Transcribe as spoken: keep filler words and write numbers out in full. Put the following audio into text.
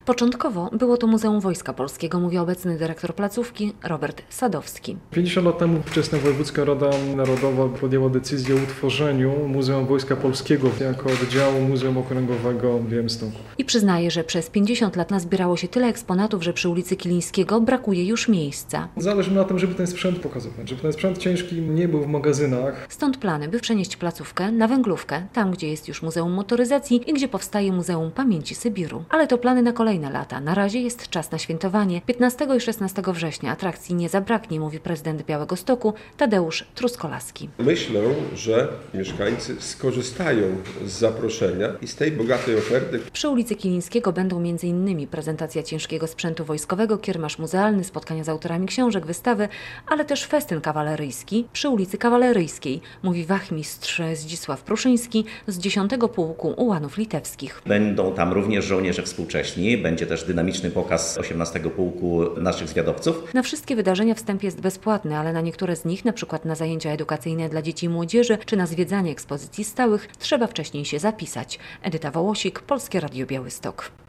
Początkowo było to Muzeum Wojska Polskiego, mówi obecny dyrektor placówki Robert Sadowski. pięćdziesiąt lat temu wczesna Wojewódzka Rada Narodowa podjęła decyzję o utworzeniu Muzeum Wojska Polskiego jako oddziału Muzeum Okręgowego w Białymstoku. I przyznaje, że przez pięćdziesiąt lat nazbierało się tyle eksponatów, że przy ulicy Kilińskiego brakuje już miejsca. Zależy na tym, żeby ten sprzęt pokazywać, żeby ten sprzęt ciężki nie był w magazynach. Stąd plany, by przenieść placówkę na Węglówkę, tam gdzie jest już Muzeum Motoryzacji i gdzie powstaje Muzeum Pamięci Sybiru. Ale to plany na kolejne lata. Na razie jest czas na świętowanie. piętnastego i szesnastego września atrakcji nie zabraknie, mówi prezydent Białegostoku Tadeusz Truskolaski. Myślę, że mieszkańcy skorzystają z zaproszenia i z tej bogatej oferty. Przy ulicy Kilińskiego będą między innymi prezentacja ciężkiego sprzętu wojskowego, kiermasz muzealny, spotkania z autorami książek, wystawy, ale też festyn kawaleryjski przy ulicy Kawaleryjskiej, mówi wachmistrz Zdzisław Pruszyński z dziesiątego Pułku Ułanów Litewskich. Będą tam również żołnierze współcześni, będzie też dynamiczny pokaz osiemnastego Pułku naszych zwiadowców. Na wszystkie wydarzenia wstęp jest bezpłatny, ale na niektóre z nich, na przykład na zajęcia edukacyjne dla dzieci i młodzieży, czy na zwiedzanie ekspozycji stałych, trzeba wcześniej się zapisać. Edyta Wołosik, Polskie Radio Białystok.